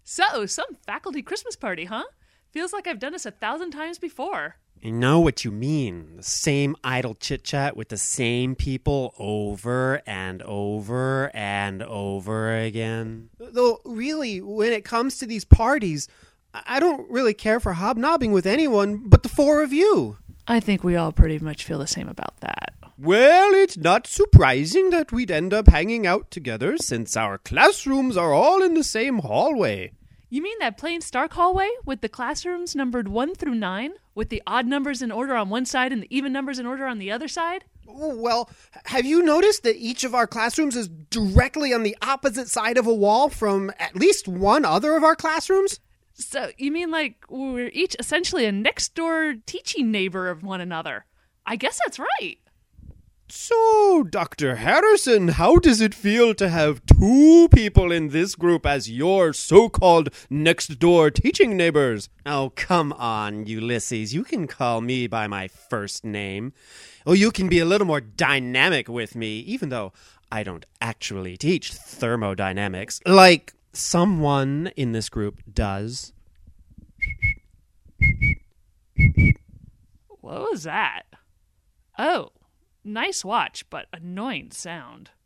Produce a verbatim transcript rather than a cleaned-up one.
So, some faculty Christmas party, huh? Feels like I've done this a thousand times before. I know what you mean. The same idle chit-chat with the same people over and over and over again. Though, really, when it comes to these parties, I don't really care for hobnobbing with anyone but the four of you. I think we all pretty much feel the same about that. Well, it's not surprising that we'd end up hanging out together since our classrooms are all in the same hallway. You mean that plain Stark hallway with the classrooms numbered one through nine, with the odd numbers in order on one side and the even numbers in order on the other side? Well, have you noticed that each of our classrooms is directly on the opposite side of a wall from at least one other of our classrooms? So, you mean like we're each essentially a next-door teaching neighbor of one another? I guess that's right. So, Doctor Harrison, how does it feel to have two people in this group as your so-called next-door teaching neighbors? Oh, come on, Ulysses. You can call me by my first name. Oh, you can be a little more dynamic with me, even though I don't actually teach thermodynamics, like someone in this group does. What was that? Oh. Nice watch, but annoying sound.